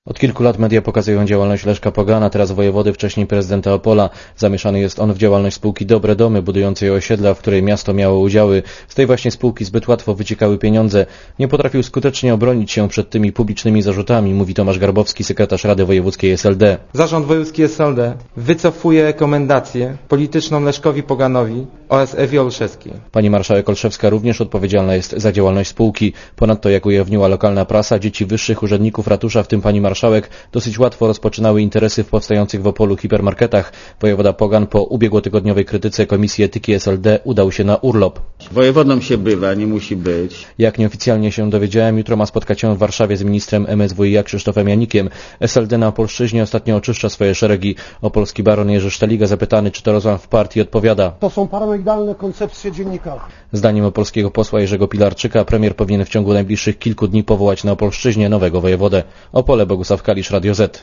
Od kilku lat media pokazują działalność Leszka Pogana, teraz wojewody, wcześniej prezydenta Opola. Zamieszany jest on w działalność spółki Dobre Domy, budującej osiedla, w której miasto miało udziały. Z tej właśnie spółki zbyt łatwo wyciekały pieniądze. Nie potrafił skutecznie obronić się przed tymi publicznymi zarzutami, mówi Tomasz Garbowski, sekretarz Rady Wojewódzkiej SLD. Zarząd Wojewódzki SLD wycofuje rekomendację polityczną Leszkowi Poganowi oraz Ewie Olszewskiej. Pani marszałek Olszewska również odpowiedzialna jest za działalność spółki. Ponadto, jak ujawniła lokalna prasa, dzieci wyższych urzędników ratusza, w tym pani marszałek, dosyć łatwo rozpoczynały interesy w powstających w Opolu hipermarketach. Wojewoda Pogan po ubiegłotygodniowej krytyce Komisji Etyki SLD udał się na urlop. Wojewodą się bywa, nie musi być. Jak nieoficjalnie się dowiedziałem, jutro ma spotkać się w Warszawie z ministrem MSWiA Krzysztofem Janikiem. SLD na Opolszczyźnie ostatnio oczyszcza swoje szeregi. Opolski baron Jerzy Szteliga, zapytany, czy to rozłam w partii, odpowiada: To są paranoidalne koncepcje dziennikarza. Zdaniem opolskiego posła Jerzego Pilarczyka premier powinien w ciągu najbliższych kilku dni powołać na Opolszczyźnie nowego wojewodę. Opole, Bogusław Kalisz, Radio Z.